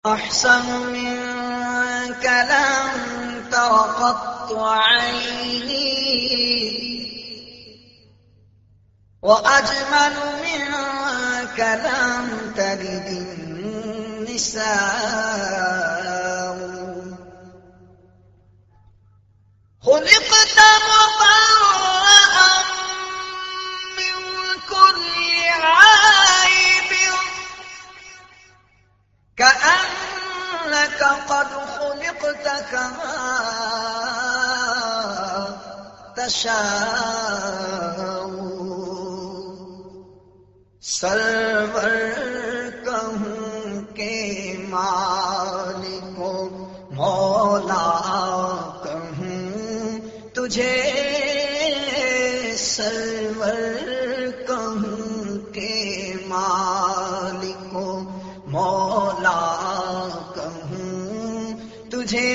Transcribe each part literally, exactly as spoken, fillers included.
أحسن منك لم تر قط عيني وأجمل منك لم تلد النساء خلقت مبرأ من كل عيب كأنك قد خلقت كما تشاء سرور کہوں کہ مالک و مولا کہوں تجھے سرور کہوں کہ مالک و مولا کہوں تجھے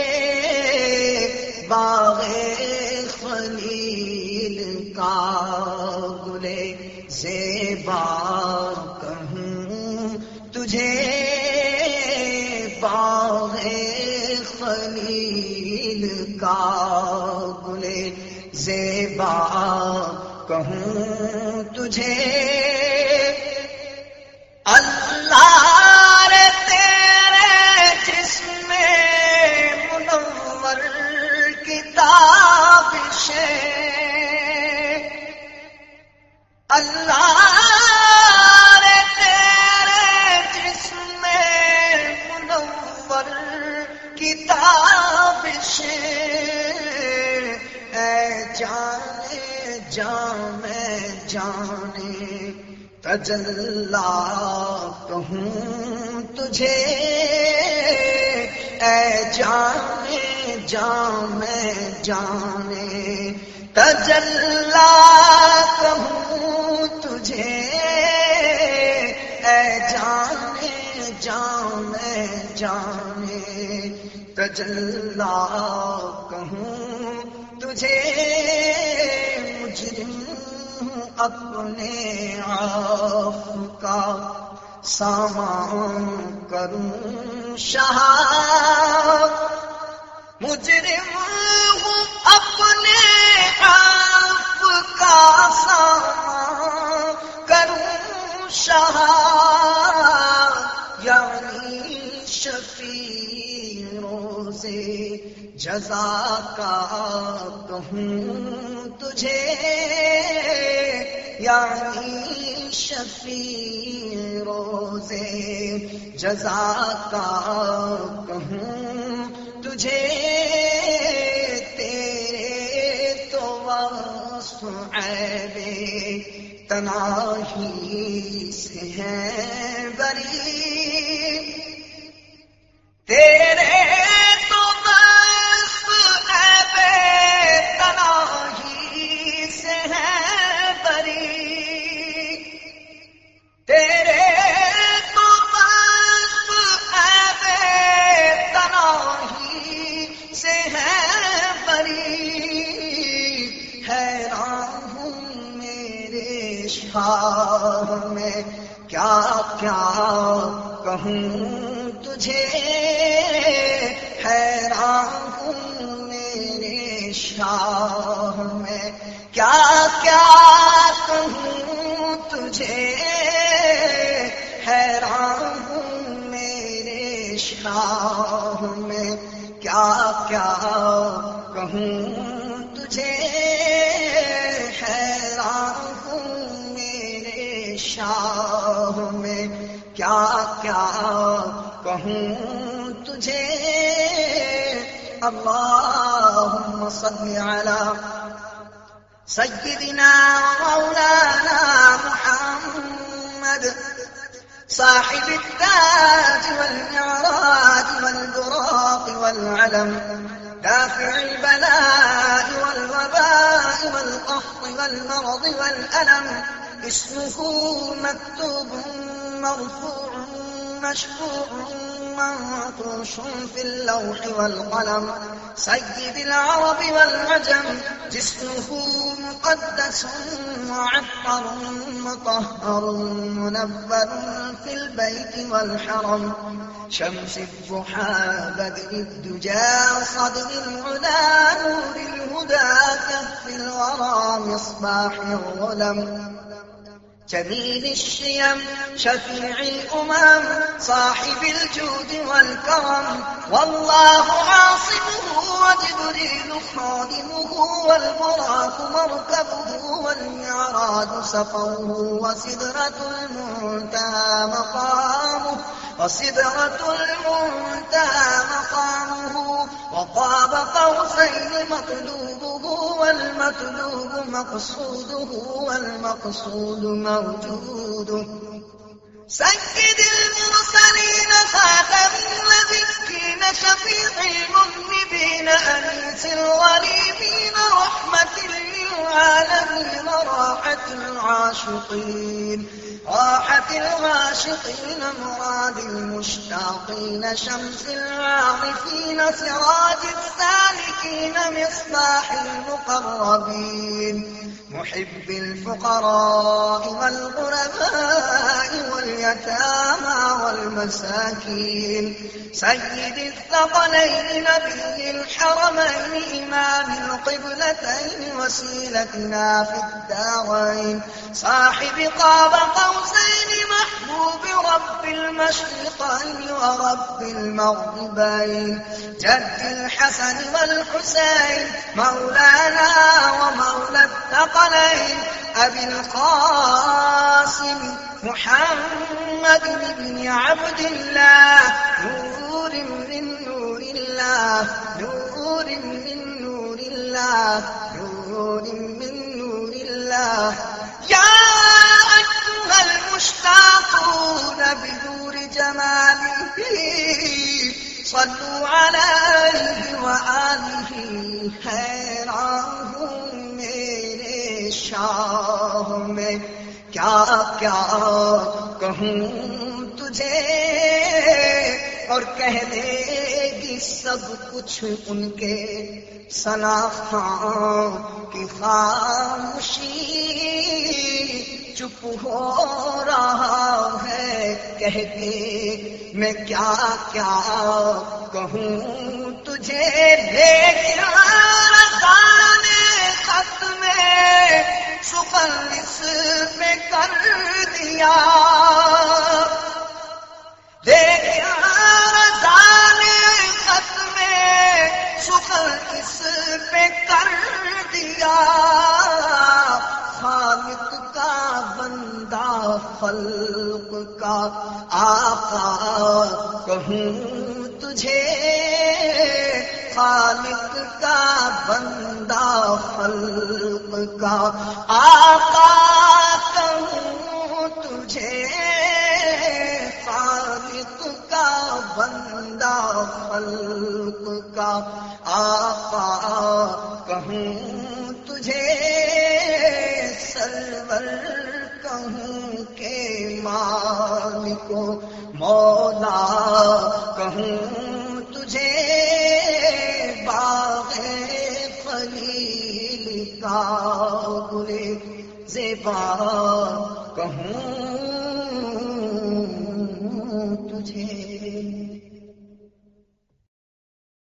باغ خلیل کا گلے زیبا کہوں تجھے باغ خلیل کا گلے زیبا کہوں تجھے اللہ رے تیرے جسم منور کتابشیں اللہ رے تیرے جسم منور کتابشیں اے جانے جانے جانے تجلا کہوں تجھے اے جانے جانے جانے تجلا کہوں تجھے اے جانے جانے جانے تجلا کہوں تجھے مجرم اپنے آپ کا سامان کروں شاہ مجرم ہوں اپنے آپ کا سامان کروں شاہ یعنی شفیع روزے جزا کا کہوں تجھے یعنی شفیع روزے جزا کا کہوں تجھے تیرے تو وصف عیب تناہی سے ہیں بری تیرے تو وصف عیب تناہی سے ہیں بری تیرے تو وصف عیب تناہی سے ہیں بری حیران ہوں میرے شاہ میں کیا کیا کہوں تجھے حیران ہوں میرے شاہ میں کیا کیا کہوں تجھے حیران ہوں میرے شاہ میں کیا کیا کہوں تجھے حیران ہوں میرے شاہ میں کیا کیا کہوں تجھے اللہم صلی علی سیدنا مولانا محمد صاحب التاج والمعراج والبراق والعلم دافع البلاء والوباء والقحط والمرض والألم اسمه مكتوب مرفوع مشفوع منقوش في اللوح والقلم سيد العرب والعجم جسمه مقدس معطر مطهر منبر في البيت والحرم شمس الضحى بدر الدجى صدر العلا نور الهدى كف الورى مصباح الظلم جميل الشيم شفيع الأمم صاحب الجود والكرم والله عاصمه وجبريل خادمه والبراق مركبه والمعراج سقوه وسدرة المنتهى مقامه وسدرة المنتهى مقامه وقاب قوسين مطلوبه والمطلوب مقصوده والمقصود موجوده سيد المرسلين خاتم النبيين شفيع المذنبين أنيس الغريبين رحمة للعالمين راحة العاشقين راحة العاشقين مراد المشتاقين شمس العارفين سراج السالكين مصباح المقربين محب الفقراء والغرباء واليتامى والمساكين سيد الثقلين نبي الحرمين إمام القبلتين وسيلتنا في الدارين صاحب قاب قوسين محبوب رب المشرقين ورب المغربين جد الحسن والحسين مولانا ومولى الثقلين أبي القاسم محمد بن عبد الله نور من نور الله نور من نور الله نور من نور الله يا أيها المشتاقون بنور جماله صلوا عليه وآله حیران ہوں میرے شاہ میں کیا کیا کہوں تجھے اور کہہ دے گی سب کچھ ان کے ثنا خان کی خاموشی چپ ہو رہا ہے کہہ کے میں کیا کیا کہوں تجھے لیکن رسان خط میں سخن اس میں کر دیا لیکن رسان خط میں سخن اس پہ کر دیا خالق کا بندہ خلق کا آقا کہوں تجھے خالق کا بندہ خلق کا آقا کہوں تجھے خالق کا بندہ خلق کا آقا کہوں تجھے سرور کہوں کہ مالک مولا کہوں تجھے باغ خلیل کا گل زیبا کہوں تجھے